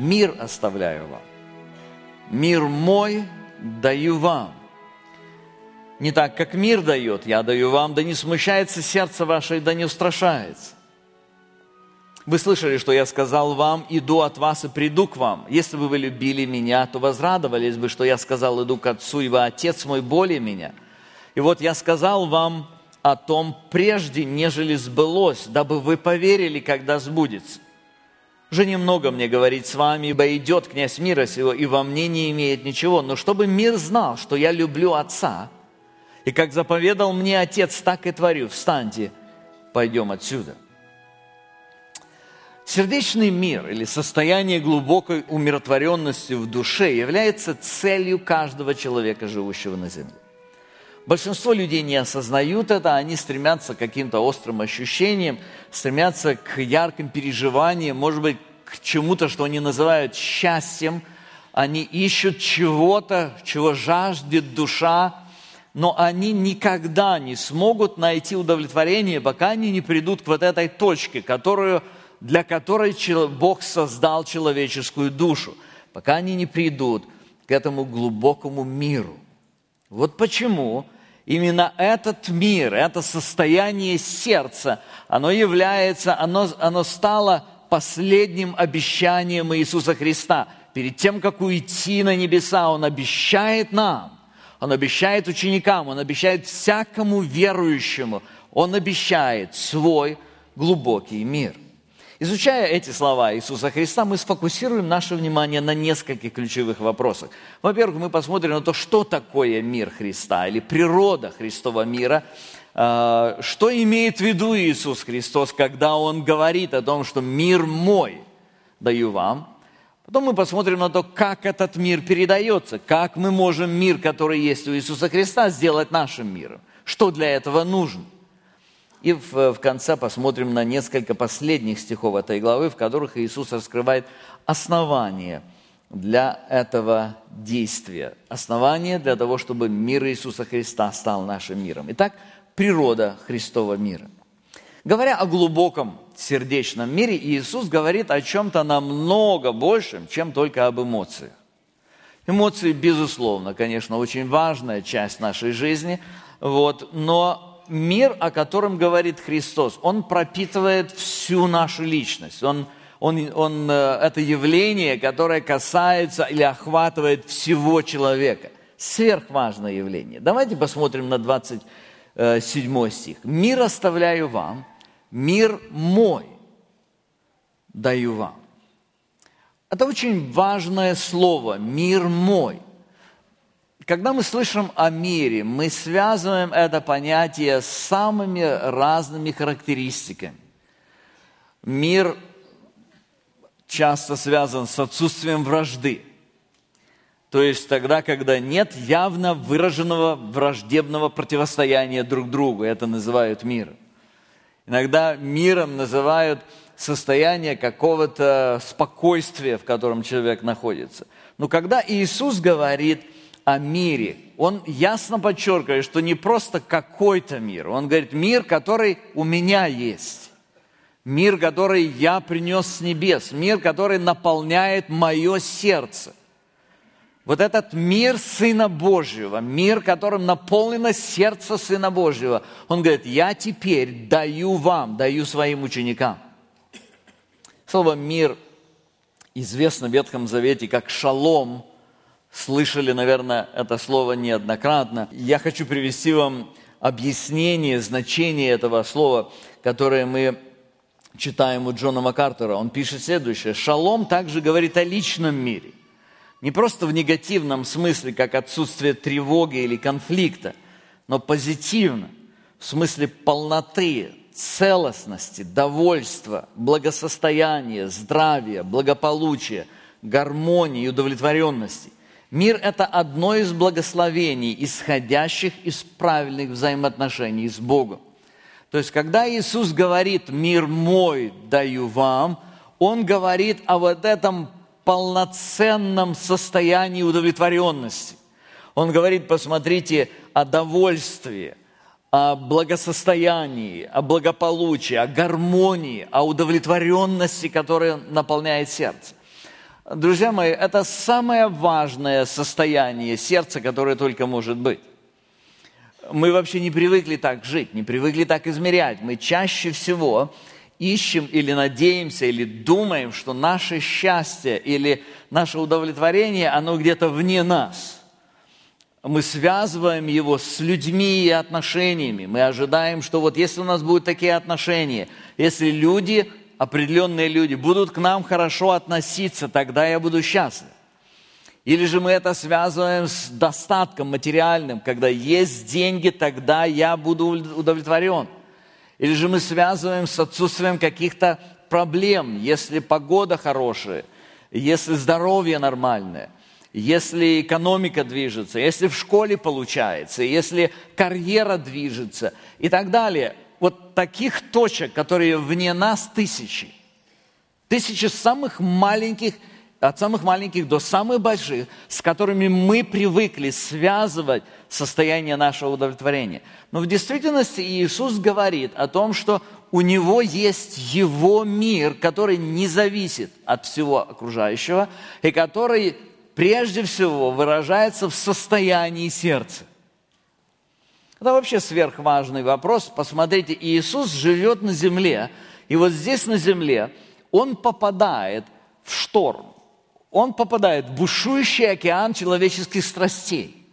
Мир оставляю вам. Мир мой даю вам. Не так, как мир дает, я даю вам, да не смущается сердце ваше, да не устрашается. Вы слышали, что я сказал вам: иду от вас и приду к вам. Если бы вы любили меня, то возрадовались бы, что я сказал: иду к Отцу, ибо Отец мой более меня. И вот я сказал вам о том прежде, нежели сбылось, дабы вы поверили, когда сбудется. Уже немного мне говорить с вами, ибо идет князь мира сего, и во мне не имеет ничего. Но чтобы мир знал, что я люблю Отца, и как заповедал мне Отец, так и творю. Встаньте, пойдем отсюда. Сердечный мир или состояние глубокой умиротворенности в душе является целью каждого человека, живущего на земле. Большинство людей не осознают это, они стремятся к каким-то острым ощущениям, стремятся к ярким переживаниям, может быть, к чему-то, что они называют счастьем. Они ищут чего-то, чего жаждет душа, но они никогда не смогут найти удовлетворение, пока они не придут к вот этой точке, для которой Бог создал человеческую душу, пока они не придут к этому глубокому миру. Вот почему именно этот мир, это состояние сердца, оно стало последним обещанием Иисуса Христа. Перед тем, как уйти на небеса, Он обещает нам, Он обещает ученикам, Он обещает всякому верующему, Он обещает свой глубокий мир. Изучая эти слова Иисуса Христа, мы сфокусируем наше внимание на нескольких ключевых вопросах. Во-первых, мы посмотрим на то, что такое мир Христа или природа Христова мира, что имеет в виду Иисус Христос, когда Он говорит о том, что «мир мой даю вам». Потом мы посмотрим на то, как этот мир передается, как мы можем мир, который есть у Иисуса Христа, сделать нашим миром, что для этого нужно. И в конце посмотрим на несколько последних стихов этой главы, в которых Иисус раскрывает основания для этого действия. Основания для того, чтобы мир Иисуса Христа стал нашим миром. Итак, природа Христова мира. Говоря о глубоком сердечном мире, Иисус говорит о чем-то намного большем, чем только об эмоциях. Эмоции, безусловно, конечно, очень важная часть нашей жизни, но мир, о котором говорит Христос, он пропитывает всю нашу личность. Это явление, которое касается или охватывает всего человека. Сверхважное явление. Давайте посмотрим на 27 стих. «Мир оставляю вам, мир мой даю вам». Это очень важное слово «мир мой». Когда мы слышим о мире, мы связываем это понятие с самыми разными характеристиками. Мир часто связан с отсутствием вражды. То есть тогда, когда нет явно выраженного враждебного противостояния друг другу, это называют миром. Иногда миром называют состояние какого-то спокойствия, в котором человек находится. Но когда Иисус говорит о мире, Он ясно подчеркивает, что не просто какой-то мир. Он говорит, мир, который у меня есть. Мир, который я принес с небес. Мир, который наполняет мое сердце. Вот этот мир Сына Божьего, мир, которым наполнено сердце Сына Божьего. Он говорит, я теперь даю вам, даю своим ученикам. Слово «мир» известно в Ветхом Завете как «шалом». Слышали, наверное, это слово неоднократно. Я хочу привести вам объяснение, значение этого слова, которое мы читаем у Джона Макартера. Он пишет следующее. «Шалом» также говорит о личном мире. Не просто в негативном смысле, как отсутствие тревоги или конфликта, но позитивно, в смысле полноты, целостности, довольства, благосостояния, здравия, благополучия, гармонии и удовлетворенности. Мир – это одно из благословений, исходящих из правильных взаимоотношений с Богом. То есть, когда Иисус говорит «мир мой даю вам», Он говорит о вот этом полноценном состоянии удовлетворенности. Он говорит, посмотрите, о довольстве, о благосостоянии, о благополучии, о гармонии, о удовлетворенности, которая наполняет сердце. Друзья мои, это самое важное состояние сердца, которое только может быть. Мы вообще не привыкли так жить, не привыкли так измерять. Мы чаще всего ищем или надеемся, или думаем, что наше счастье или наше удовлетворение, оно где-то вне нас. Мы связываем его с людьми и отношениями. Мы ожидаем, что вот если у нас будут такие отношения, если люди, определенные люди, будут к нам хорошо относиться, тогда я буду счастлив. Или же мы это связываем с достатком материальным, когда есть деньги, тогда я буду удовлетворен. Или же мы связываем с отсутствием каких-то проблем, если погода хорошая, если здоровье нормальное, если экономика движется, если в школе получается, если карьера движется и так далее. Вот таких точек, которые вне нас, тысячи. Тысячи самых маленьких, от самых маленьких до самых больших, с которыми мы привыкли связывать состояние нашего удовлетворения. Но в действительности Иисус говорит о том, что у Него есть Его мир, который не зависит от всего окружающего и который прежде всего выражается в состоянии сердца. Это вообще сверхважный вопрос. Посмотрите, Иисус живет на земле, и вот здесь на земле Он попадает в шторм. Он попадает в бушующий океан человеческих страстей.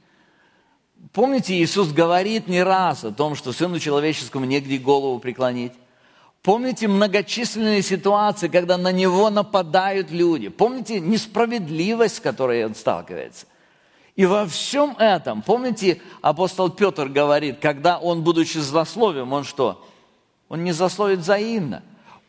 Помните, Иисус говорит не раз о том, что Сыну Человеческому негде голову преклонить. Помните многочисленные ситуации, когда на Него нападают люди. Помните несправедливость, с которой Он сталкивается. И во всем этом, помните, апостол Петр говорит, когда он, будучи злословием, он что? Он не злословит взаимно.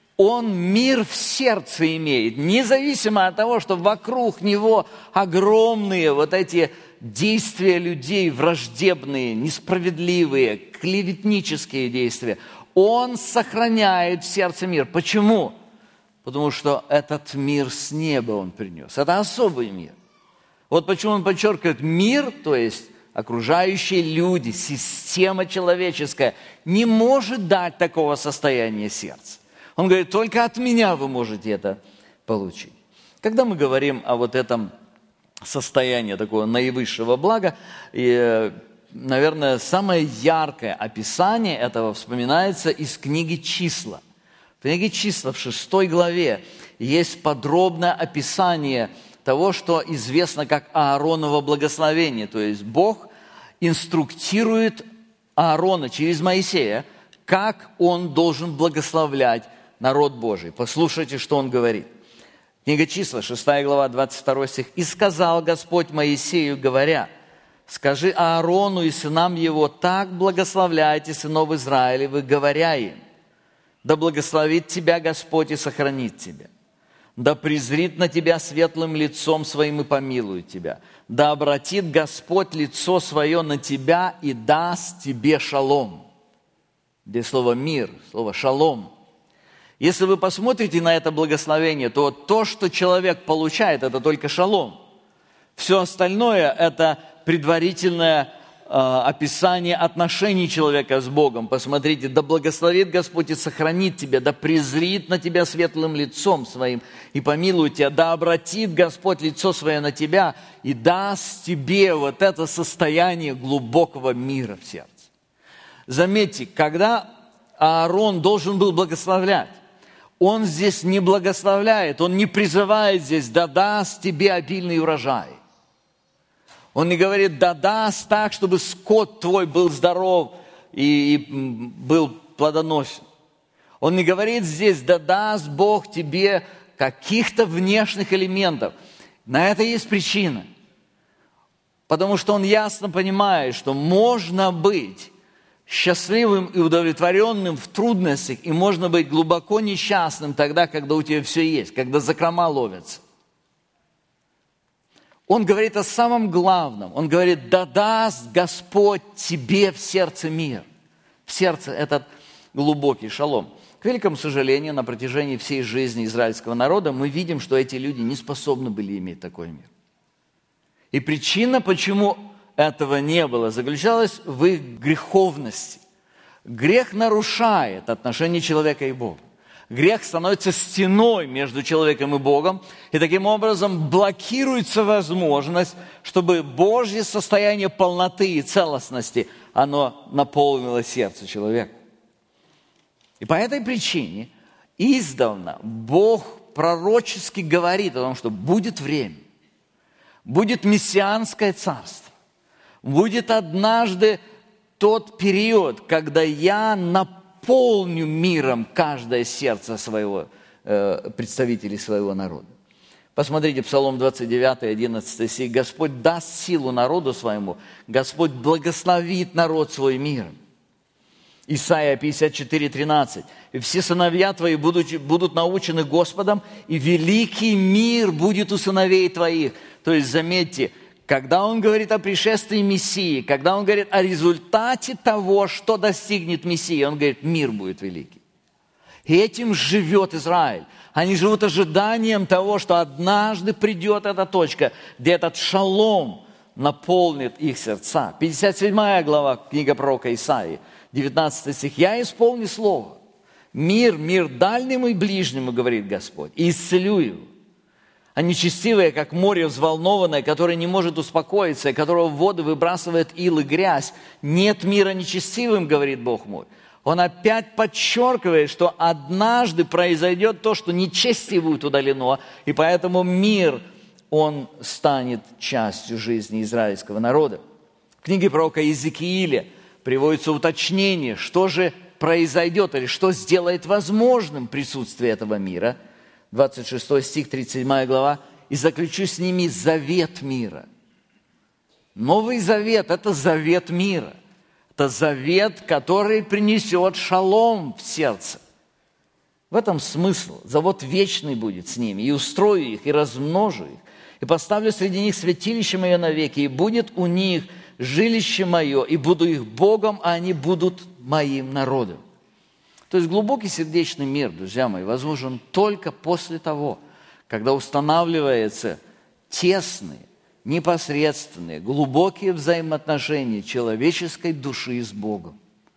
Он мир в сердце имеет, независимо от того, что вокруг него огромные вот эти действия людей враждебные, несправедливые, клеветнические действия. Он сохраняет в сердце мир. Почему? Потому что этот мир с неба Он принес. Это особый мир. Вот почему он подчеркивает, мир, то есть окружающие люди, система человеческая, не может дать такого состояния сердца. Он говорит, только от меня вы можете это получить. Когда мы говорим о вот этом состоянии такого наивысшего блага, и, наверное, самое яркое описание этого вспоминается из книги «Числа». В книге «Числа» в 6 главе есть подробное описание того, что известно как Аароново благословение. То есть Бог инструктирует Аарона через Моисея, как он должен благословлять народ Божий. Послушайте, что он говорит. Книга «Числа», 6 глава, 22 стих. «И сказал Господь Моисею, говоря, скажи Аарону и сынам его, так благословляйте сынов Израилевых, говоря им, да благословит тебя Господь и сохранит тебя. Да презрит на тебя светлым лицом своим и помилует тебя. Да обратит Господь лицо свое на тебя и даст тебе шалом». Здесь слово «мир», слово «шалом». Если вы посмотрите на это благословение, то, что человек получает, это только шалом. Все остальное – это предварительное описание отношений человека с Богом. Посмотрите, да благословит Господь и сохранит тебя, да презрит на тебя светлым лицом своим и помилует тебя, да обратит Господь лицо свое на тебя и даст тебе вот это состояние глубокого мира в сердце. Заметьте, когда Аарон должен был благословлять, он здесь не благословляет, он не призывает здесь, да даст тебе обильный урожай. Он не говорит, да даст так, чтобы скот твой был здоров и был плодоносен. Он не говорит здесь, да даст Бог тебе каких-то внешних элементов. На это есть причина. Потому что он ясно понимает, что можно быть счастливым и удовлетворенным в трудностях, и можно быть глубоко несчастным тогда, когда у тебя все есть, когда закрома ловятся. Он говорит о самом главном. Он говорит, да даст Господь тебе в сердце мир. В сердце этот глубокий шалом. К великому сожалению, на протяжении всей жизни израильского народа мы видим, что эти люди не способны были иметь такой мир. И причина, почему этого не было, заключалась в их греховности. Грех нарушает отношения человека и Бога. грех становится стеной между человеком и Богом, и таким образом блокируется возможность, чтобы Божье состояние полноты и целостности, оно наполнило сердце человека. И по этой причине издавна Бог пророчески говорит о том, что будет время, будет мессианское царство, будет однажды тот период, когда я наполню миром каждое сердце своего, представителей своего народа. Посмотрите, Псалом 29, 11 стих. «Господь даст силу народу своему, Господь благословит народ свой миром». Исайя 54, 13. «И все сыновья твои будут научены Господом, и великий мир будет у сыновей твоих». То есть, заметьте, когда он говорит о пришествии Мессии, когда он говорит о результате того, что достигнет Мессии, он говорит, мир будет великий. И этим живет Израиль. Они живут ожиданием того, что однажды придет эта точка, где этот шалом наполнит их сердца. 57 глава, книга пророка Исаии, 19 стих. «Я исполню слово. Мир дальнему и ближнему, говорит Господь, и исцелю его. А нечестивое, как море взволнованное, которое не может успокоиться, и которого в воды выбрасывает ил и грязь. Нет мира нечестивым, говорит Бог мой». Он опять подчеркивает, что однажды произойдет то, что нечестие будет удалено, и поэтому мир, он станет частью жизни израильского народа. В книге пророка Иезекииля приводится уточнение, что же произойдет, или что сделает возможным присутствие этого мира. 26 стих, 37 глава. «И заключу с ними завет мира». Новый завет – это завет мира. Это завет, который принесет шалом в сердце. В этом смысл. Завет вечный будет с ними. «И устрою их, и размножу их, и поставлю среди них святилище мое навеки, и будет у них жилище мое, и буду их Богом, а они будут моим народом». То есть глубокий сердечный мир, друзья мои, возможен только после того, когда устанавливаются тесные, непосредственные, глубокие взаимоотношения человеческой души с Богом.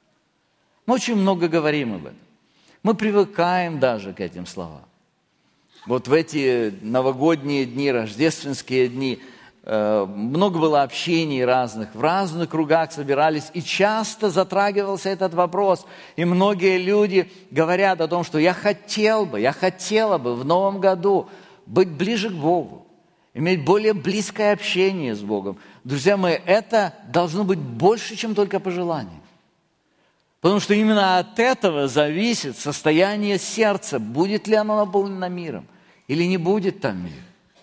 Мы очень много говорим об этом. Мы привыкаем даже к этим словам. Вот в эти новогодние дни, рождественские дни много было общений разных, в разных кругах собирались, и часто затрагивался этот вопрос. И многие люди говорят о том, что я хотела бы в новом году быть ближе к Богу, иметь более близкое общение с Богом. Друзья мои, это должно быть больше, чем только пожелание. Потому что именно от этого зависит состояние сердца, будет ли оно наполнено миром или не будет там мира.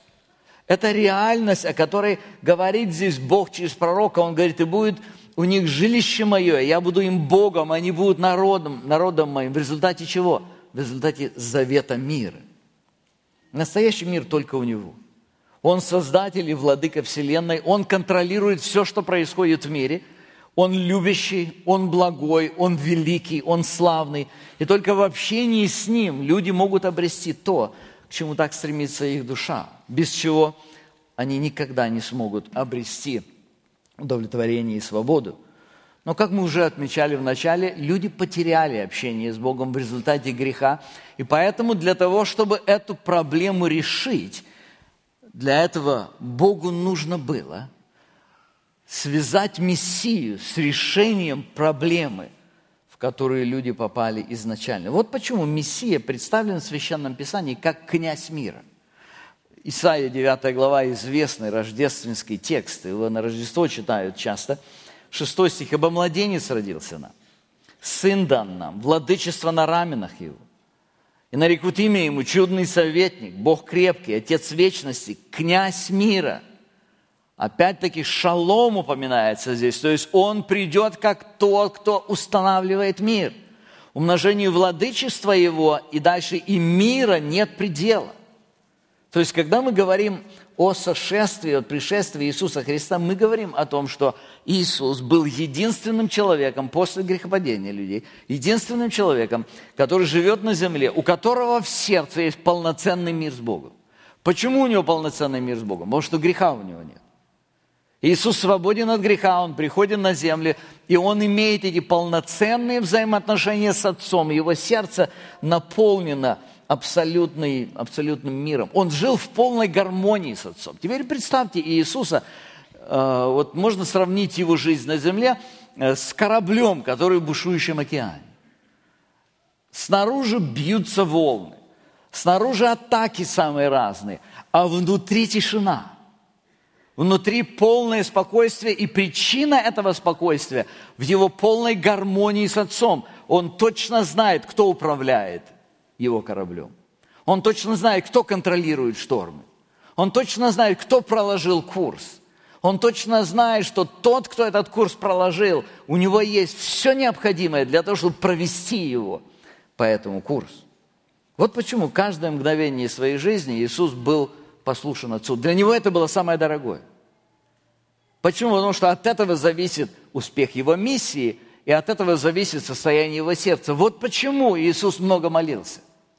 Это реальность, о которой говорит здесь Бог через пророка. Он говорит, и будет у них жилище мое, я буду им Богом, они будут народом моим. В результате чего? В результате завета мира. Настоящий мир только у Него. Он создатель и владыка вселенной, Он контролирует все, что происходит в мире. Он любящий, Он благой, Он великий, Он славный. И только в общении с Ним люди могут обрести то, к чему так стремится их душа, без чего они никогда не смогут обрести удовлетворение и свободу. Но, как мы уже отмечали в начале, люди потеряли общение с Богом в результате греха, и поэтому для того, чтобы эту проблему решить, для этого Богу нужно было связать Мессию с решением проблемы, в которую люди попали изначально. Вот почему Мессия представлен в Священном Писании как князь мира. Исайя 9 глава, известный рождественский текст, его на Рождество читают часто. 6 стих. «Ибо младенец родился нам, сын дан нам, владычество на раменах его. И нарекут имя ему чудный советник, Бог крепкий, Отец вечности, князь мира». Опять-таки шалом упоминается здесь, то есть он придет как тот, кто устанавливает мир. Умножению владычества его и дальше и мира нет предела. То есть, когда мы говорим о сошествии, о пришествии Иисуса Христа, мы говорим о том, что Иисус был единственным человеком после грехопадения людей, единственным человеком, который живет на земле, у которого в сердце есть полноценный мир с Богом. Почему у него полноценный мир с Богом? Потому что греха у него нет. Иисус свободен от греха, Он приходит на землю, и Он имеет эти полноценные взаимоотношения с Отцом. Его сердце наполнено абсолютным миром. Он жил в полной гармонии с Отцом. Теперь представьте Иисуса, вот можно сравнить Его жизнь на земле с кораблем, который в бушующем океане. Снаружи бьются волны, снаружи атаки самые разные, а внутри тишина. Внутри полное спокойствие, и причина этого спокойствия в Его полной гармонии с Отцом. Он точно знает, кто управляет Его кораблем. Он точно знает, кто контролирует штормы. Он точно знает, кто проложил курс. Он точно знает, что тот, кто этот курс проложил, у него есть все необходимое для того, чтобы провести его по этому курсу. Вот почему каждое мгновение своей жизни Иисус был послушен Отцу. Для Него это было самое дорогое. Почему? Потому что от этого зависит успех Его миссии, и от этого зависит состояние Его сердца. Вот почему Иисус много молился.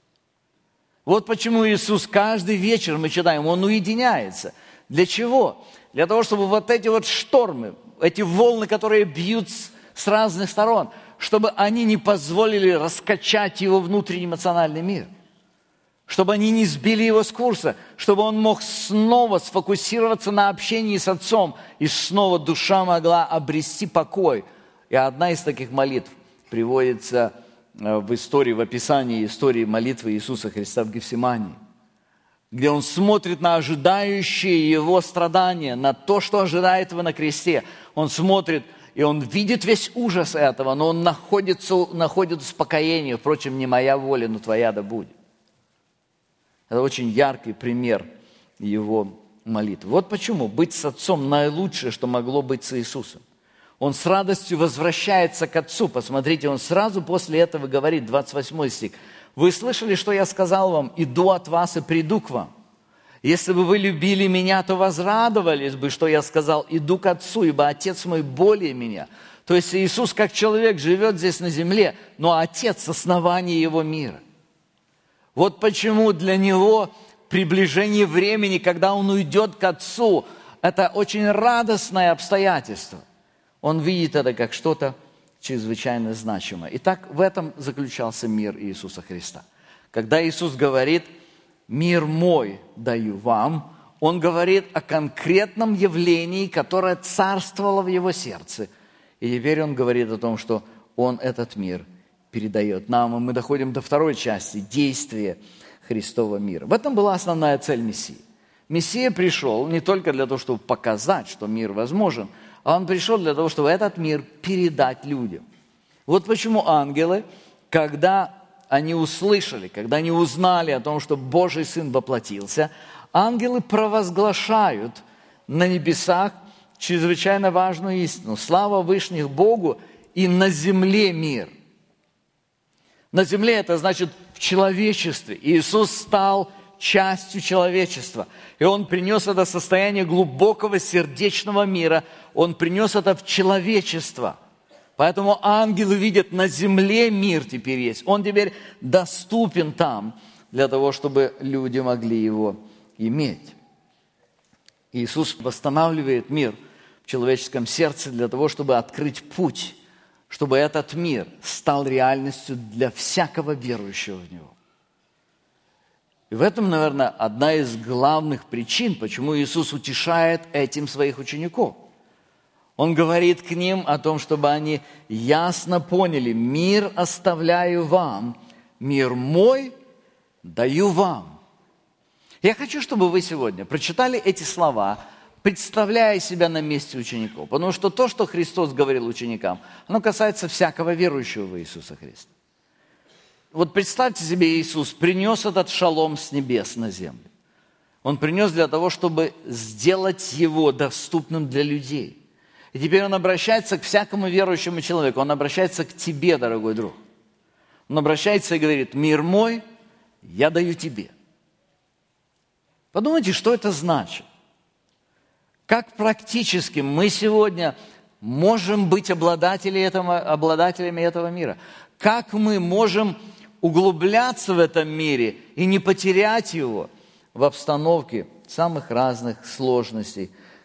Вот почему Иисус каждый вечер, мы читаем, Он уединяется. Для чего? Для того, чтобы вот эти вот штормы, эти волны, которые бьют с разных сторон, чтобы они не позволили раскачать Его внутренний эмоциональный мир. Чтобы они не сбили Его с курса, чтобы Он мог снова сфокусироваться на общении с Отцом, и снова душа могла обрести покой. И одна из таких молитв приводится в истории, в описании истории молитвы Иисуса Христа в Гефсимании, где Он смотрит на ожидающие Его страдания, на то, что ожидает Его на кресте. Он смотрит, и Он видит весь ужас этого, но Он находит успокоение. Впрочем, не моя воля, но Твоя да будет. Это очень яркий пример Его молитвы. Вот почему быть с Отцом наилучшее, что могло быть с Иисусом. Он с радостью возвращается к Отцу. Посмотрите, Он сразу после этого говорит, 28 стих. «Вы слышали, что я сказал вам? Иду от вас и приду к вам. Если бы вы любили меня, то возрадовались бы, что я сказал, иду к Отцу, ибо Отец мой более меня». То есть Иисус как человек живет здесь на земле, но Отец – основание Его мира. Вот почему для Него приближение времени, когда Он уйдет к Отцу, это очень радостное обстоятельство. Он видит это как что-то чрезвычайно значимое. Итак, в этом заключался мир Иисуса Христа. Когда Иисус говорит «мир мой даю вам», Он говорит о конкретном явлении, которое царствовало в Его сердце. И теперь Он говорит о том, что Он этот мир передает нам. И мы доходим до второй части – действия Христова мира. В этом была основная цель Мессии. Мессия пришел не только для того, чтобы показать, что мир возможен, а Он пришел для того, чтобы этот мир передать людям. Вот почему ангелы, когда они услышали, когда они узнали о том, что Божий Сын воплотился, ангелы провозглашают на небесах чрезвычайно важную истину. Слава Вышних Богу, и на земле мир. На земле это значит в человечестве. Иисус стал частью человечества. И Он принес это состояние глубокого сердечного мира. Он принес это в человечество. Поэтому ангелы видят, на земле мир теперь есть. Он теперь доступен там, для того, чтобы люди могли его иметь. Иисус восстанавливает мир в человеческом сердце для того, чтобы открыть путь, чтобы этот мир стал реальностью для всякого верующего в Него. И в этом, наверное, одна из главных причин, почему Иисус утешает этим своих учеников. Он говорит к ним о том, чтобы они ясно поняли: «Мир оставляю вам, мир мой даю вам». Я хочу, чтобы вы сегодня прочитали эти слова, представляя себя на месте учеников. Потому что то, что Христос говорил ученикам, оно касается всякого верующего в Иисуса Христа. Вот представьте себе, Иисус принес этот шалом с небес на землю. Он принес для того, чтобы сделать его доступным для людей. И теперь Он обращается к всякому верующему человеку. Он обращается к тебе, дорогой друг. Он обращается и говорит: «Мир мой я даю тебе». Подумайте, что это значит. Как практически мы сегодня можем быть обладателями этого мира? Как мы можем углубляться в этом мире и не потерять его в обстановке самых разных сложностей,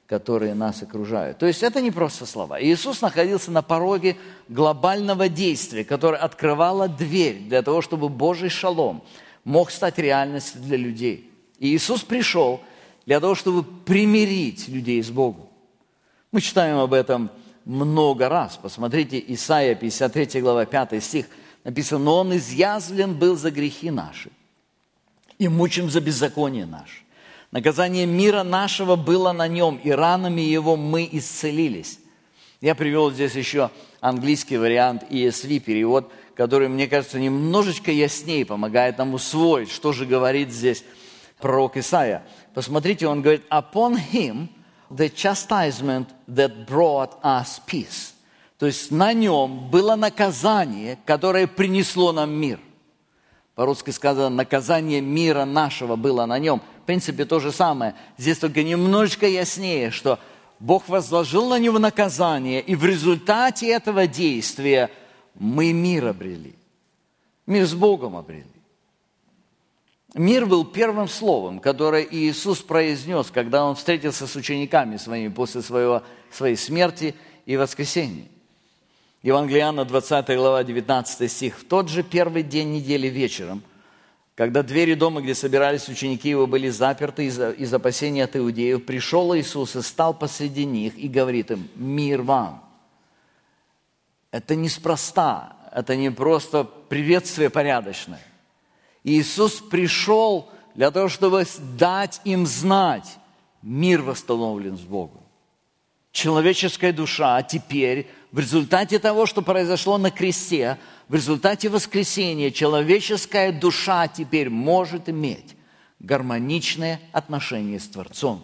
которые нас окружают. То есть это не просто слова. Иисус находился на пороге глобального действия, которое открывало дверь для того, чтобы Божий шалом мог стать реальностью для людей. И Иисус пришел для того, чтобы примирить людей с Богом. Мы читаем об этом много раз. Посмотрите, Исайя, 53 глава, 5 стих. Написано: «Но Он изъязвлен был за грехи наши и мучим за беззаконие наше. Наказание мира нашего было на Нем, и ранами Его мы исцелились». Я привел здесь еще английский вариант ESV перевод, который, мне кажется, немножечко яснее помогает нам усвоить, что же говорит здесь пророк Исайя. Посмотрите, он говорит: «Upon Him the chastisement that brought us peace». То есть на Нем было наказание, которое принесло нам мир. По-русски сказано: наказание мира нашего было на Нем. В принципе, то же самое. Здесь только немножечко яснее, что Бог возложил на Него наказание, и в результате этого действия мы мир обрели. Мир с Богом обрели. Мир был первым словом, которое Иисус произнес, когда Он встретился с учениками своими после своей смерти и воскресения. Евангелие Иоанна, 20 глава, 19 стих. «В тот же первый день недели вечером, когда двери дома, где собирались ученики Его, были заперты из опасения от иудеев, пришел Иисус и стал посреди них и говорит им: мир вам». Это неспроста, это не просто приветствие порядочное. Иисус пришел для того, чтобы дать им знать: мир восстановлен с Богом. Человеческая душа теперь, в результате того, что произошло на кресте, в результате воскресения, человеческая душа теперь может иметь гармоничные отношения с Творцом.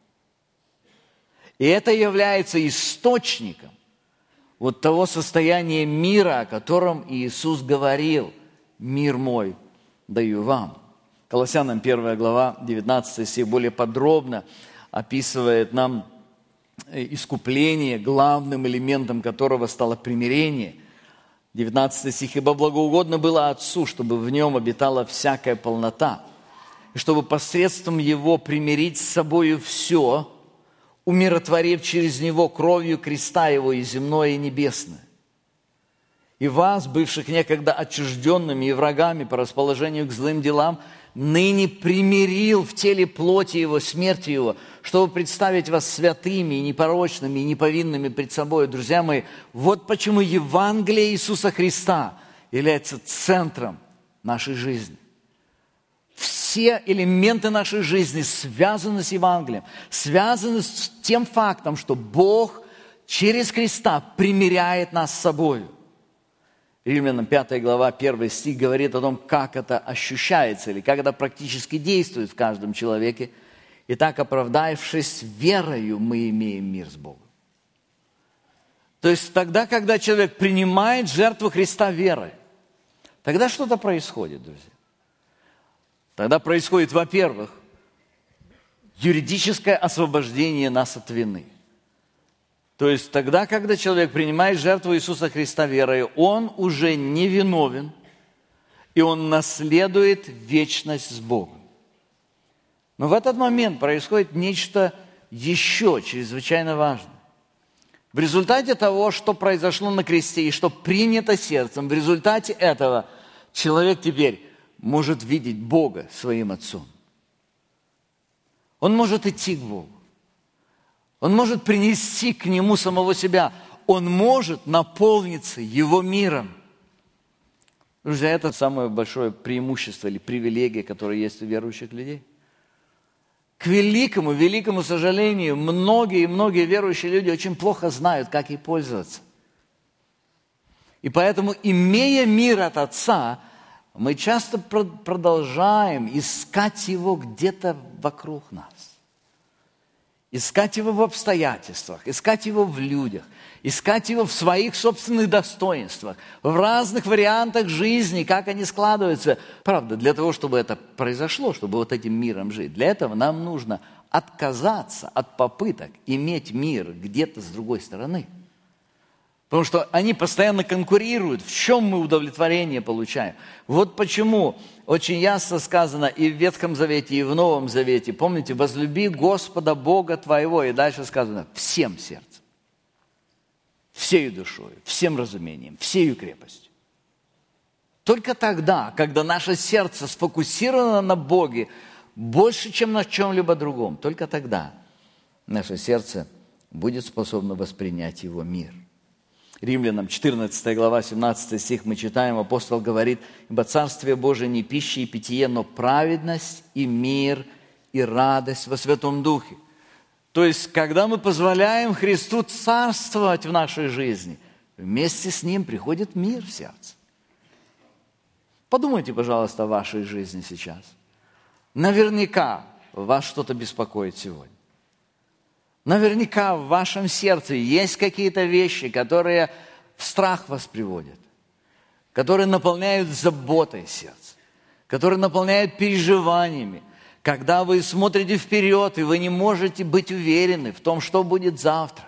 И это является источником вот того состояния мира, о котором Иисус говорил: «Мир мой даю вам». Колоссянам 1 глава, 19 стих более подробно описывает нам искупление, главным элементом которого стало примирение. 19 стих: «Ибо благоугодно было Отцу, чтобы в Нем обитала всякая полнота, и чтобы посредством Его примирить с собою все, умиротворив через Него кровью креста Его и земное, и небесное. И вас, бывших некогда отчужденными и врагами по расположению к злым делам, ныне примирил в теле плоти Его, смертью Его, чтобы представить вас святыми и непорочными и неповинными пред собой». Друзья мои, вот почему Евангелие Иисуса Христа является центром нашей жизни. Все элементы нашей жизни связаны с Евангелием, связаны с тем фактом, что Бог через Христа примиряет нас с собой. Римлянам 5 глава, 1 стих говорит о том, как это ощущается, или как это практически действует в каждом человеке. «Итак, оправдавшись верою, мы имеем мир с Богом». То есть тогда, когда человек принимает жертву Христа верой, тогда что-то происходит, друзья. Тогда происходит, во-первых, юридическое освобождение нас от вины. То есть тогда, когда человек принимает жертву Иисуса Христа верой, он уже не виновен, и он наследует вечность с Богом. Но в этот момент происходит нечто еще чрезвычайно важное. В результате того, что произошло на кресте и что принято сердцем, в результате этого человек теперь может видеть Бога своим Отцом. Он может идти к Богу. Он может принести к Нему самого себя. Он может наполниться Его миром. Друзья, это самое большое преимущество или привилегия, которое есть у верующих людей. К великому сожалению, многие верующие люди очень плохо знают, как ей пользоваться. И поэтому, имея мир от Отца, мы часто продолжаем искать Его где-то вокруг нас. Искать Его в обстоятельствах, искать Его в людях, искать Его в своих собственных достоинствах, в разных вариантах жизни, как они складываются. Правда, для того, чтобы это произошло, чтобы вот этим миром жить, для этого нам нужно отказаться от попыток иметь мир где-то с другой стороны. Потому что они постоянно конкурируют. В чем мы удовлетворение получаем? Вот почему очень ясно сказано и в Ветхом Завете, и в Новом Завете. Помните, возлюби Господа Бога твоего. И дальше сказано, всем сердцем, всею душою, всем разумением, всею крепостью. Только тогда, когда наше сердце сфокусировано на Боге больше, чем на чем-либо другом, только тогда наше сердце будет способно воспринять Его мир. Римлянам 14 глава, 17 стих мы читаем, апостол говорит, «Ибо Царствие Божие не пища и питье, но праведность и мир и радость во Святом Духе». То есть, когда мы позволяем Христу царствовать в нашей жизни, вместе с Ним приходит мир в сердце. Подумайте, пожалуйста, о вашей жизни сейчас. Наверняка вас что-то беспокоит сегодня. Наверняка в вашем сердце есть какие-то вещи, которые в страх вас приводят, которые наполняют заботой сердце, которые наполняют переживаниями. Когда вы смотрите вперед, и вы не можете быть уверены в том, что будет завтра.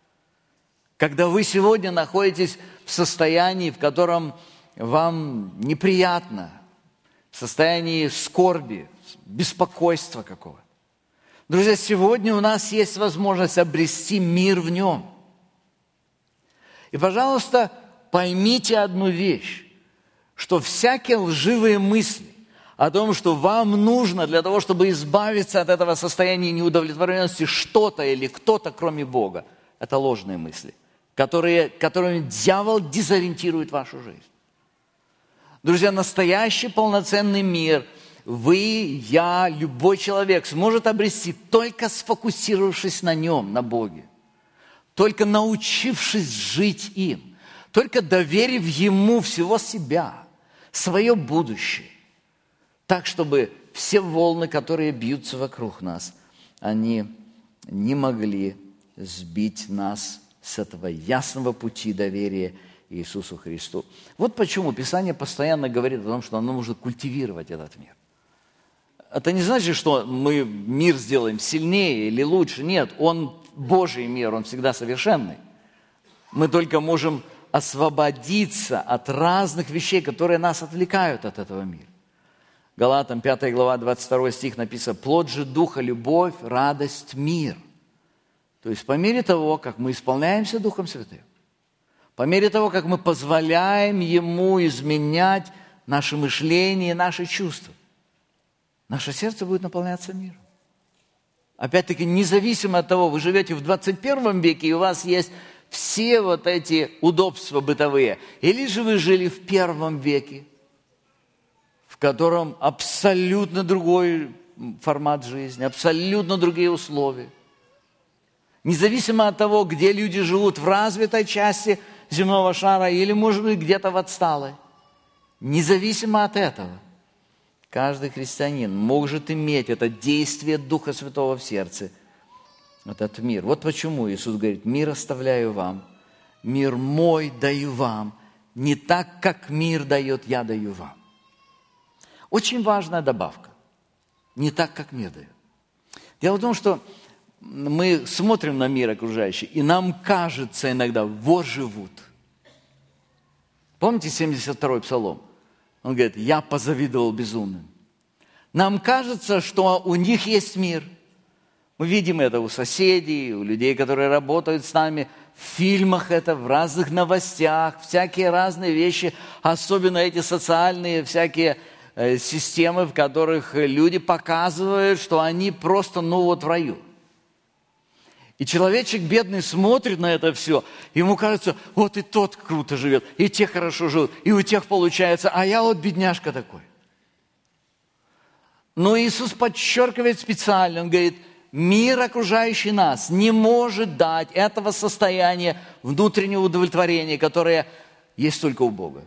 Когда вы сегодня находитесь в состоянии, в котором вам неприятно, в состоянии скорби, беспокойства какого-то. Друзья, сегодня у нас есть возможность обрести мир в Нем. И, пожалуйста, поймите одну вещь, что всякие лживые мысли о том, что вам нужно для того, чтобы избавиться от этого состояния неудовлетворенности что-то или кто-то, кроме Бога, это ложные мысли, которыми дьявол дезориентирует вашу жизнь. Друзья, настоящий полноценный мир вы, я, любой человек сможет обрести, только сфокусировавшись на Нем, на Боге, только научившись жить им, только доверив Ему всего себя, свое будущее, так, чтобы все волны, которые бьются вокруг нас, они не могли сбить нас с этого ясного пути доверия Иисусу Христу. Вот почему Писание постоянно говорит о том, что оно нужно культивировать этот мир. Это не значит, что мы мир сделаем сильнее или лучше. Нет, он Божий мир, он всегда совершенный. Мы только можем освободиться от разных вещей, которые нас отвлекают от этого мира. Галатам 5 глава, 22 стих написано, «Плод же Духа – любовь, радость, мир». То есть по мере того, как мы исполняемся Духом Святым, по мере того, как мы позволяем Ему изменять наше мышление, наши чувства, наше сердце будет наполняться миром. Опять-таки, независимо от того, вы живете в 21 веке, и у вас есть все вот эти удобства бытовые, или же вы жили в 1 веке, в котором абсолютно другой формат жизни, абсолютно другие условия. Независимо от того, где люди живут, в развитой части земного шара или, может быть, где-то в отсталой. Независимо от этого, каждый христианин может иметь это действие Духа Святого в сердце, этот мир. Вот почему Иисус говорит, мир оставляю вам, мир мой даю вам, не так, как мир дает, я даю вам. Очень важная добавка. Не так, как мир дает. Дело в том, что мы смотрим на мир окружающий, и нам кажется иногда, вот живут. Помните 72-й псалом? Он говорит, я позавидовал безумным. Нам кажется, что у них есть мир. Мы видим это у соседей, у людей, которые работают с нами, в фильмах это, в разных новостях, всякие разные вещи, особенно эти социальные всякие системы, в которых люди показывают, что они просто, в раю. И человечек бедный смотрит на это все, ему кажется, вот и тот круто живет, и те хорошо живут, и у тех получается, а я вот бедняжка такой. Но Иисус подчеркивает специально, Он говорит, мир, окружающий нас, не может дать этого состояния внутреннего удовлетворения, которое есть только у Бога.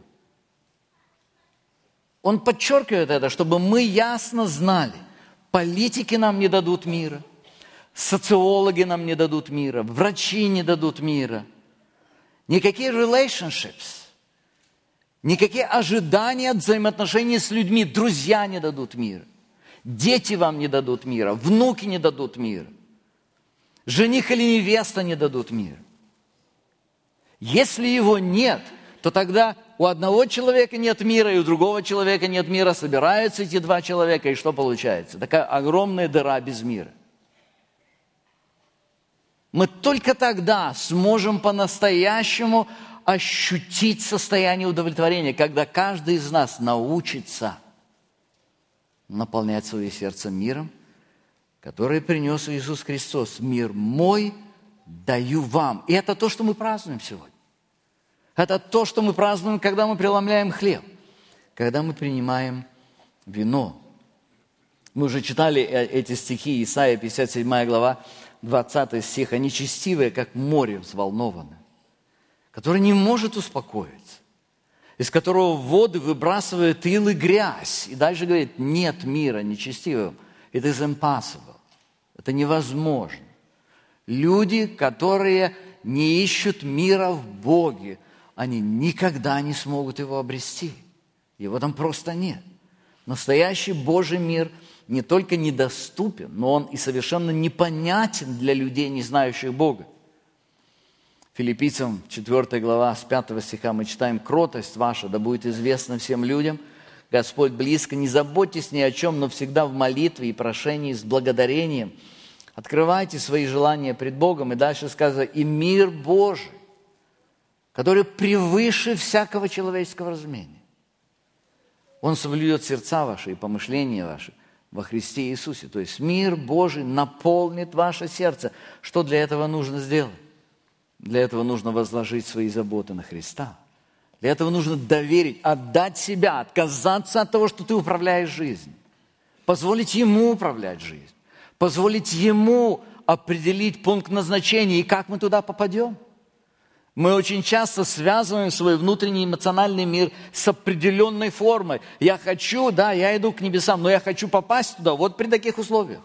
Он подчеркивает это, чтобы мы ясно знали, политики нам не дадут мира, социологи нам не дадут мира, врачи не дадут мира. Никакие relationships, никакие ожидания от взаимоотношений с людьми, друзья не дадут мира. Дети вам не дадут мира, внуки не дадут мира. Жених или невеста не дадут мира. Если его нет, то тогда у одного человека нет мира, и у другого человека нет мира. Собираются эти два человека, и что получается? Такая огромная дыра без мира. Мы только тогда сможем по-настоящему ощутить состояние удовлетворения, когда каждый из нас научится наполнять свое сердце миром, который принес Иисус Христос. Мир мой даю вам. И это то, что мы празднуем сегодня. Это то, что мы празднуем, когда мы преломляем хлеб, когда мы принимаем вино. Мы уже читали эти стихи, Исайя, 57 глава, 20 стих. Они честивые, как море взволнованное, которое не может успокоиться, из которого воды выбрасывают ил и грязь. И дальше говорит, нет мира нечестивым. It is impossible. Это невозможно. Люди, которые не ищут мира в Боге, они никогда не смогут его обрести. Его там просто нет. Настоящий Божий мир не только недоступен, но он и совершенно непонятен для людей, не знающих Бога. Филиппийцам 4 глава, с 5 стиха мы читаем: «Кротость ваша да будет известна всем людям, Господь близко, не заботьтесь ни о чем, но всегда в молитве и прошении с благодарением открывайте свои желания пред Богом». И дальше сказано: «И мир Божий, который превыше всякого человеческого разумения, Он соблюдет сердца ваши и помышления ваши во Христе Иисусе». То есть мир Божий наполнит ваше сердце. Что для этого нужно сделать? Для этого нужно возложить свои заботы на Христа. Для этого нужно доверить, отдать себя, отказаться от того, что ты управляешь жизнью. Позволить Ему управлять жизнью. Позволить Ему определить пункт назначения и как мы туда попадем. Мы очень часто связываем свой внутренний эмоциональный мир с определенной формой. Я хочу, да, я иду к небесам, но я хочу попасть туда вот при таких условиях.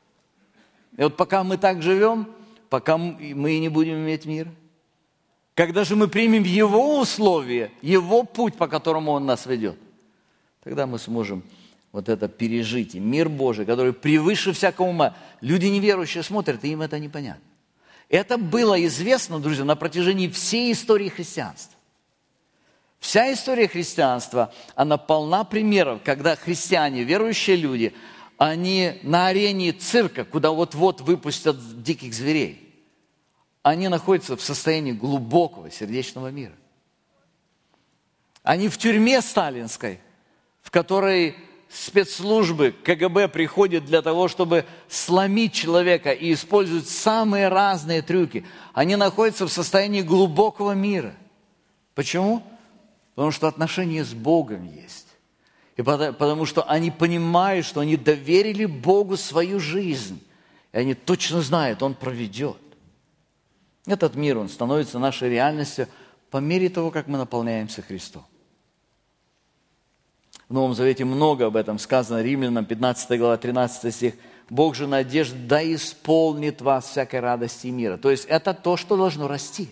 И вот пока мы так живем, пока мы не будем иметь мира. Когда же мы примем Его условия, Его путь, по которому Он нас ведет, тогда мы сможем вот это пережить. И мир Божий, который превыше всякого ума. Люди неверующие смотрят, и им это непонятно. Это было известно, друзья, на протяжении всей истории христианства. Вся история христианства, она полна примеров, когда христиане, верующие люди, они на арене цирка, куда вот-вот выпустят диких зверей, они находятся в состоянии глубокого сердечного мира. Они в тюрьме сталинской, в которой спецслужбы КГБ приходят для того, чтобы сломить человека и используют самые разные трюки. Они находятся в состоянии глубокого мира. Почему? Потому что отношения с Богом есть. И потому что они понимают, что они доверили Богу свою жизнь. И они точно знают, Он проведет. Этот мир, он становится нашей реальностью по мере того, как мы наполняемся Христом. В Новом Завете много об этом сказано. Римлянам 15 глава, 13 стих. «Бог же надежды да исполнит вас всякой радости и мира». То есть это то, что должно расти.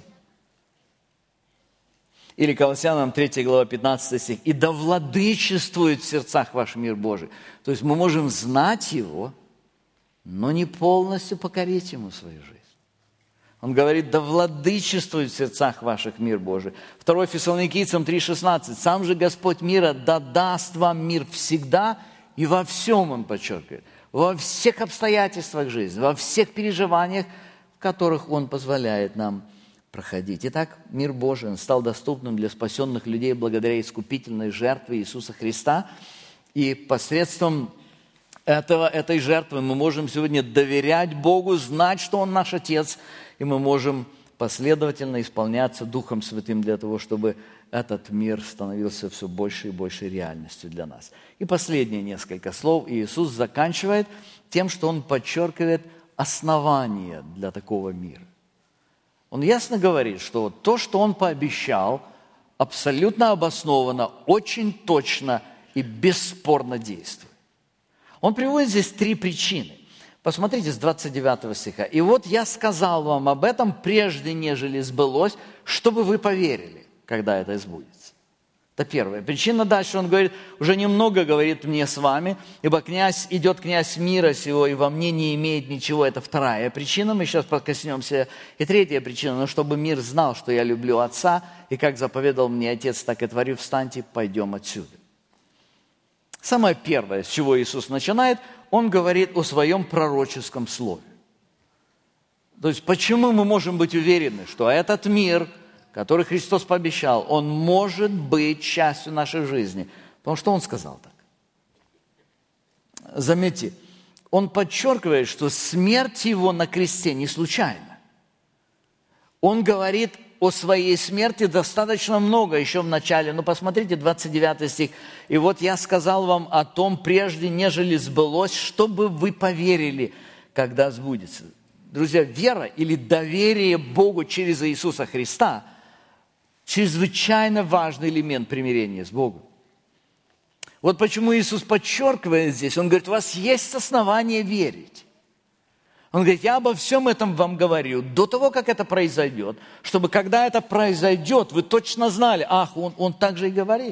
Или Колоссянам 3 глава, 15 стих. «И да владычествует в сердцах ваш мир Божий». То есть мы можем знать Его, но не полностью покорить Ему свою жизнь. Он говорит, да владычествует в сердцах ваших мир Божий. 2 Фессалоникийцам 3,16. «Сам же Господь мира да даст вам мир всегда и во всем», он подчеркивает, во всех обстоятельствах жизни, во всех переживаниях, в которых Он позволяет нам проходить. Итак, мир Божий, он стал доступным для спасенных людей благодаря искупительной жертве Иисуса Христа. И посредством этой жертвы мы можем сегодня доверять Богу, знать, что Он наш Отец, и мы можем последовательно исполняться Духом Святым для того, чтобы этот мир становился все больше и больше реальностью для нас. И последние несколько слов. Иисус заканчивает тем, что Он подчеркивает основание для такого мира. Он ясно говорит, что то, что Он пообещал, абсолютно обоснованно, очень точно и бесспорно действует. Он приводит здесь 3 причины. Посмотрите с 29 стиха. «И вот я сказал вам об этом, прежде нежели сбылось, чтобы вы поверили, когда это сбудется». Это первая причина. Дальше он говорит, уже немного говорит мне с вами, ибо идет князь мира сего, и во мне не имеет ничего. Это вторая причина, мы сейчас подкоснемся. И третья причина, но чтобы мир знал, что я люблю Отца, и как заповедал мне Отец, так и творю, встаньте, пойдем отсюда. Самое первое, с чего Иисус начинает, Он говорит о своем пророческом слове. То есть, почему мы можем быть уверены, что этот мир, который Христос пообещал, он может быть частью нашей жизни? Потому что Он сказал так. Заметьте, Он подчеркивает, что смерть Его на кресте не случайна. Он говорит о своей смерти достаточно много еще в начале. Ну, посмотрите, 29 стих. «И вот я сказал вам о том прежде, нежели сбылось, чтобы вы поверили, когда сбудется». Друзья, вера или доверие Богу через Иисуса Христа – чрезвычайно важный элемент примирения с Богом. Вот почему Иисус подчеркивает здесь. Он говорит, у вас есть основания верить. Он говорит, я обо всем этом вам говорю до того, как это произойдет, чтобы когда это произойдет, вы точно знали, ах, он так же и говорил.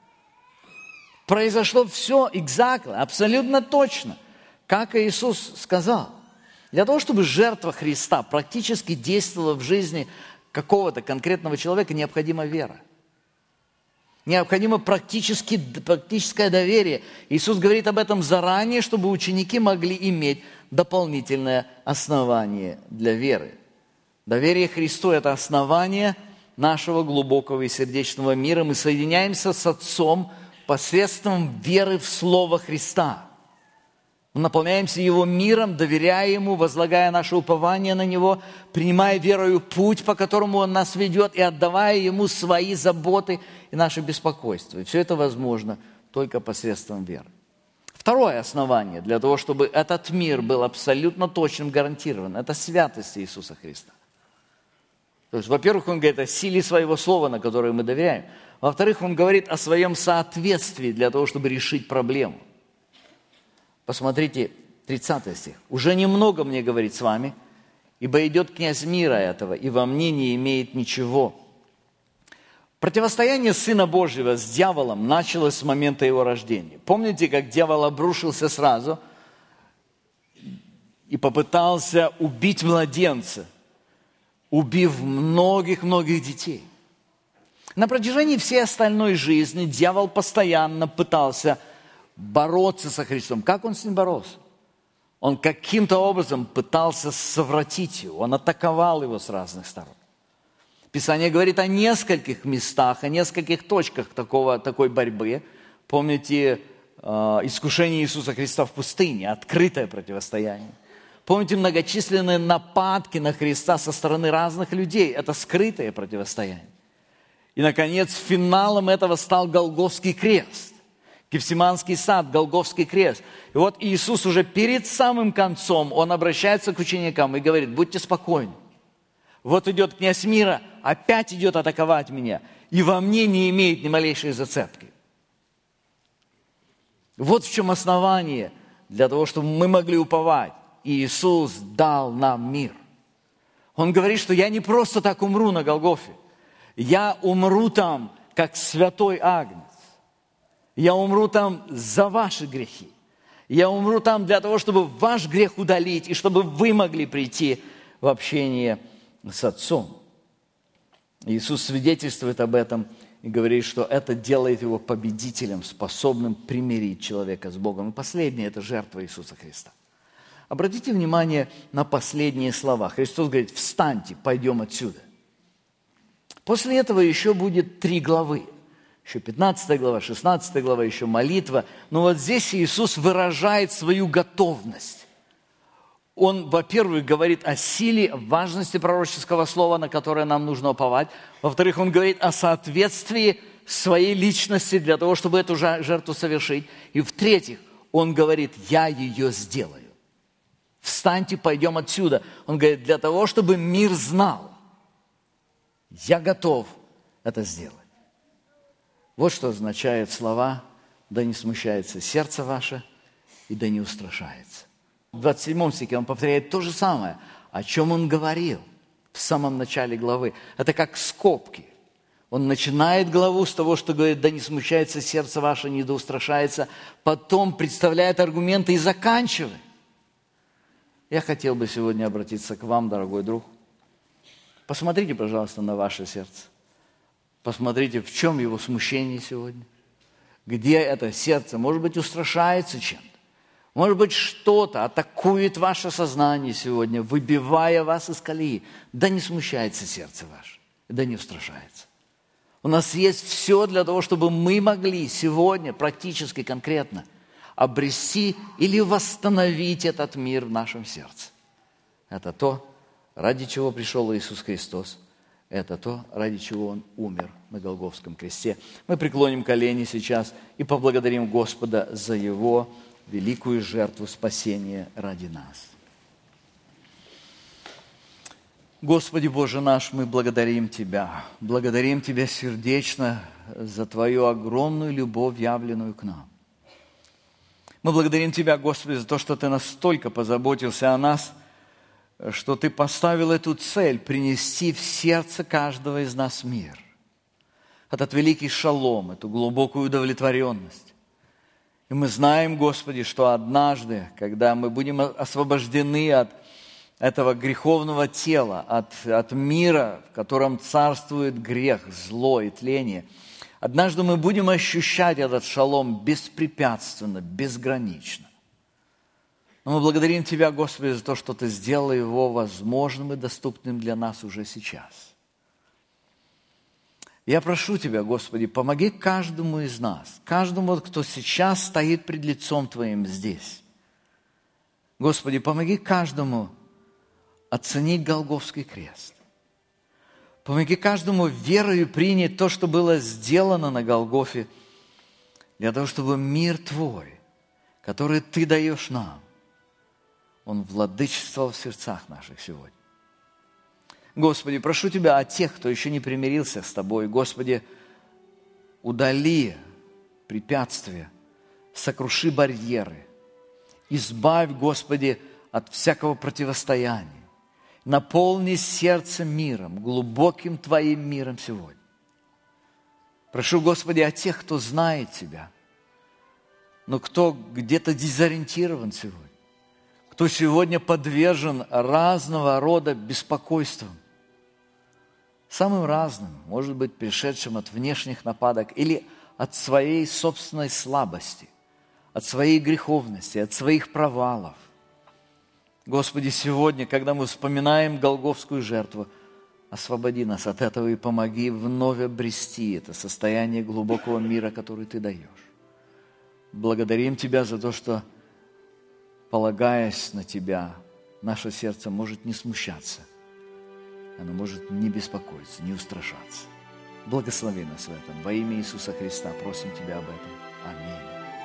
Произошло все exactly, абсолютно точно, как Иисус сказал. Для того, чтобы жертва Христа практически действовала в жизни какого-то конкретного человека, необходима вера. Необходимо практическое доверие. Иисус говорит об этом заранее, чтобы ученики могли иметь дополнительное основание для веры. Доверие Христу – это основание нашего глубокого и сердечного мира. Мы соединяемся с Отцом посредством веры в Слово Христа. Мы наполняемся Его миром, доверяя Ему, возлагая наше упование на Него, принимая верою путь, по которому Он нас ведет, и отдавая Ему свои заботы и наше беспокойство. И все это возможно только посредством веры. Второе основание для того, чтобы этот мир был абсолютно точным, гарантирован, это святость Иисуса Христа. То есть, во-первых, Он говорит о силе Своего Слова, на которое мы доверяем. Во-вторых, Он говорит о своем соответствии для того, чтобы решить проблему. Посмотрите, 30 стих. «Уже немного мне говорить с вами, ибо идет князь мира этого, и во мне не имеет ничего». Противостояние Сына Божьего с дьяволом началось с момента Его рождения. Помните, как дьявол обрушился сразу и попытался убить младенца, убив многих-многих детей? На протяжении всей остальной жизни дьявол постоянно пытался бороться со Христом. Как он с ним боролся? Он каким-то образом пытался совратить его. Он атаковал его с разных сторон. Писание говорит о нескольких местах, о нескольких точках такой борьбы. Помните искушение Иисуса Христа в пустыне, открытое противостояние. Помните многочисленные нападки на Христа со стороны разных людей. Это скрытое противостояние. И, наконец, финалом этого стал Голгофский крест. Гефсиманский сад, Голгофский крест. И вот Иисус уже перед самым концом, Он обращается к ученикам и говорит, будьте спокойны. Вот идет князь мира, опять идет атаковать меня, и во мне не имеет ни малейшей зацепки. Вот в чем основание для того, чтобы мы могли уповать. Иисус дал нам мир. Он говорит, что я не просто так умру на Голгофе. Я умру там, как святой агнец. Я умру там за ваши грехи. Я умру там для того, чтобы ваш грех удалить, и чтобы вы могли прийти в общение с Отцом. Иисус свидетельствует об этом и говорит, что это делает Его победителем, способным примирить человека с Богом. И последнее – это жертва Иисуса Христа. Обратите внимание на последние слова. Христос говорит, встаньте, пойдем отсюда. После этого еще будет 3 главы. Еще 15 глава, 16 глава, еще молитва. Но вот здесь Иисус выражает свою готовность. Он, во-первых, говорит о силе, важности пророческого слова, на которое нам нужно уповать. Во-вторых, Он говорит о соответствии своей личности для того, чтобы эту жертву совершить. И в-третьих, Он говорит, я ее сделаю. Встаньте, пойдем отсюда. Он говорит, для того, чтобы мир знал, я готов это сделать. Вот что означают слова «да не смущается сердце ваше и да не устрашается». В 27 стихе он повторяет то же самое, о чем он говорил в самом начале главы. Это как скобки. Он начинает главу с того, что говорит: да не смущается сердце ваше, не да устрашается. Потом представляет аргументы и заканчивает. Я хотел бы сегодня обратиться к вам, дорогой друг. Посмотрите, пожалуйста, на ваше сердце. Посмотрите, в чем его смущение сегодня. Где это сердце, может быть, устрашается чем-то. Может быть, что-то атакует ваше сознание сегодня, выбивая вас из колеи. Да не смущается сердце ваше, да не устрашается. У нас есть все для того, чтобы мы могли сегодня практически конкретно обрести или восстановить этот мир в нашем сердце. Это то, ради чего пришел Иисус Христос. Это то, ради чего Он умер на Голгофском кресте. Мы преклоним колени сейчас и поблагодарим Господа за Его великую жертву спасения ради нас. Господи Боже наш, мы благодарим Тебя сердечно за Твою огромную любовь, явленную к нам. Мы благодарим Тебя, Господи, за то, что Ты настолько позаботился о нас, что Ты поставил эту цель принести в сердце каждого из нас мир. Этот великий шалом, эту глубокую удовлетворенность. И мы знаем, Господи, что однажды, когда мы будем освобождены от этого греховного тела, от мира, в котором царствует грех, зло и тление, однажды мы будем ощущать этот шалом беспрепятственно, безгранично. Но мы благодарим Тебя, Господи, за то, что Ты сделал его возможным и доступным для нас уже сейчас. Я прошу Тебя, Господи, помоги каждому из нас, каждому, кто сейчас стоит пред лицом Твоим здесь. Господи, помоги каждому оценить Голгофский крест. Помоги каждому верою принять то, что было сделано на Голгофе, для того, чтобы мир Твой, который Ты даешь нам, он владычествовал в сердцах наших сегодня. Господи, прошу Тебя о тех, кто еще не примирился с Тобой. Господи, удали препятствия, сокруши барьеры. Избавь, Господи, от всякого противостояния. Наполни сердце миром, глубоким Твоим миром сегодня. Прошу, Господи, о тех, кто знает Тебя, но кто где-то дезориентирован сегодня, кто сегодня подвержен разного рода беспокойствам, самым разным, может быть, пришедшим от внешних нападок или от своей собственной слабости, от своей греховности, от своих провалов. Господи, сегодня, когда мы вспоминаем Голгофскую жертву, освободи нас от этого и помоги вновь обрести это состояние глубокого мира, который Ты даешь. Благодарим Тебя за то, что, полагаясь на Тебя, наше сердце может не смущаться, оно может не беспокоиться, не устрашаться. Благослови нас в этом. Во имя Иисуса Христа просим Тебя об этом. Аминь.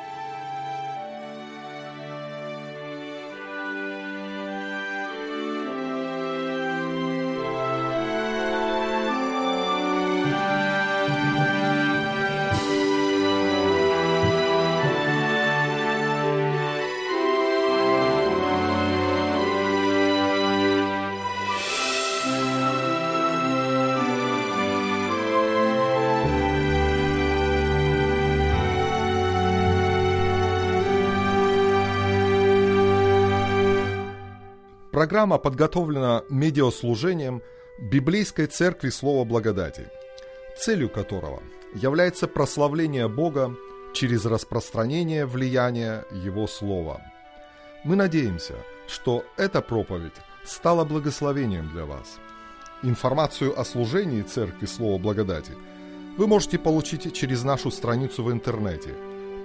Программа подготовлена медиаслужением Библейской Церкви Слова Благодати, целью которого является прославление Бога через распространение влияния Его Слова. Мы надеемся, что эта проповедь стала благословением для вас. Информацию о служении Церкви Слова Благодати вы можете получить через нашу страницу в интернете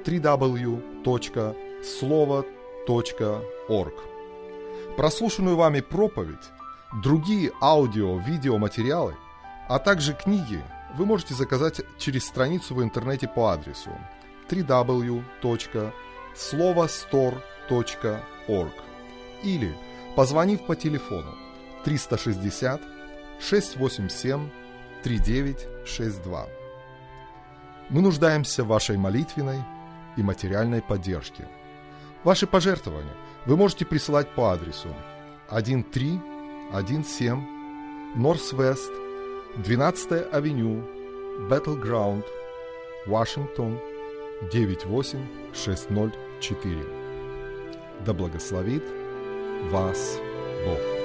www.slovo.org. Прослушанную вами проповедь, другие аудио-видеоматериалы, а также книги вы можете заказать через страницу в интернете по адресу www.slovostore.org или позвонив по телефону 360 687 3962. Мы нуждаемся в вашей молитвенной и материальной поддержке. Ваши пожертвования вы можете присылать по адресу 1317 Northwest 12-я авеню, Battleground, Вашингтон, 98604. Да благословит вас Бог.